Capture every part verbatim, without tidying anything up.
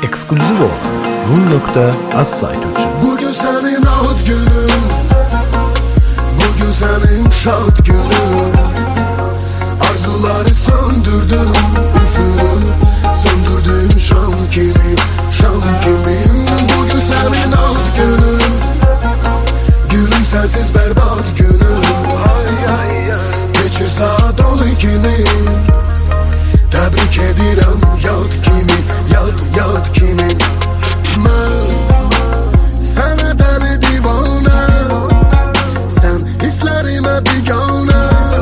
ekskluziv olarak rum nokta az sayt için. Bugün senin ad günün, bugün senin şad günün. Arzuları söndürdüm, üfürüm, söndürdüm şam kimi, şam kimi. Bugün senin ad günün, gülüm sensiz berbat günüm. Geçir saat on ikini, tebrik edirəm yad kimi, yad yad kimi. Mən sənə dəli divanə, sən hisslərimə biganə.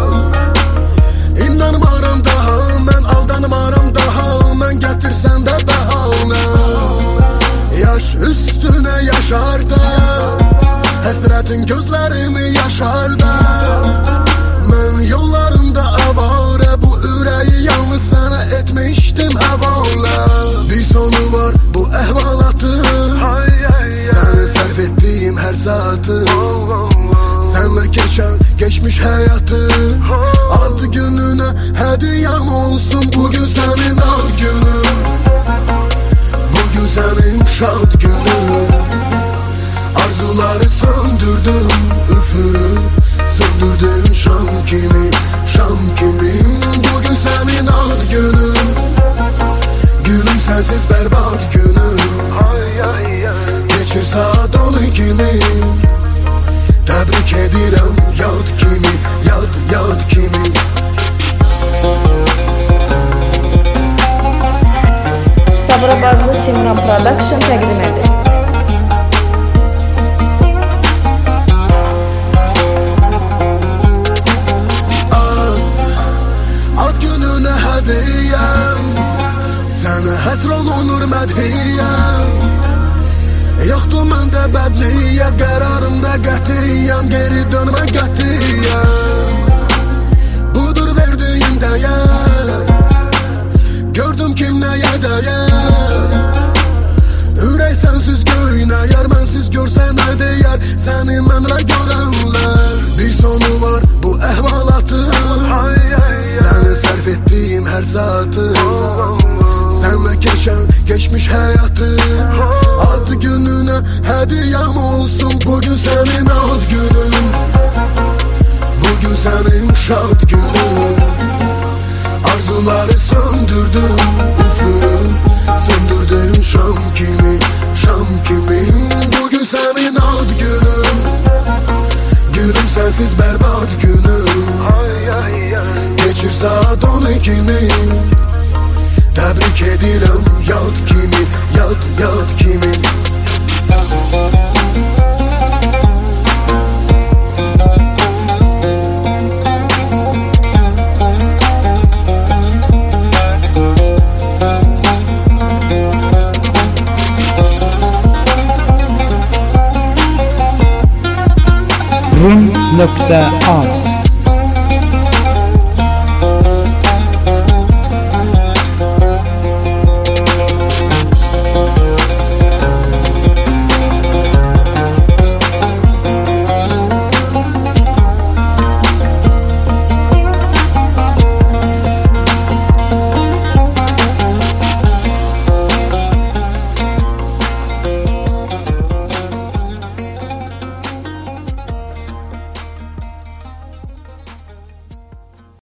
İnanmaram daha, mən aldanmaram daha, mən gətirsən də bəhanə. Yaş üstünə yaşarda, həsrətin gözlərimi yaşarda. Mən yollarında avarə, bu ürəyi yalnız sənə etmişdim həvalə. Bir sonu var bu əhvalatın, səni sərf etdiyim hər saatı. Sənlə keçən geçmiş həyatı, ad gününə hədiyəm olsun. Bugün sənin ad günün, bugün sənin şad günün. Arzuları söndürdüm, üfürüm, söndürdüm şam kimi, şam kimi. Bugün senin ad günün, gülüm sensiz berbat günüm. Geçir saat on ikini, tebrik edirəm yad kimi, yad yad kimi. Sabirabadlı Simran Production təqdim edir. Sənə həsr olunur mədhiyyəm, yoxdur məndə bədniyyət. Qərarımda qətiyyəm, geri dönmə qətiyyəm. Budur verdiyin dəyər, gördüm kim nəyə dəyər. Ürək sənsiz göynəyər, mənsiz görsə nə deyər səni mənlə görənlər. Bir sonu var bu əhvalatın, səni sərf etdiyim hər saatı. Sənlə keçən geçmiş həyatı, ad gününə hədiyəm olsun. Bugün sənin ad günün, bugün sənin şad günün. Arzuları söndürdüm, üfürüm, söndürdüm şam kimi, şam kimi. Bugün sənin ad günün, gülüm sensiz berbat günüm. Geçir saat on ikini, tebrik edirəm yad kimi, yad yad kimi. rum nokta az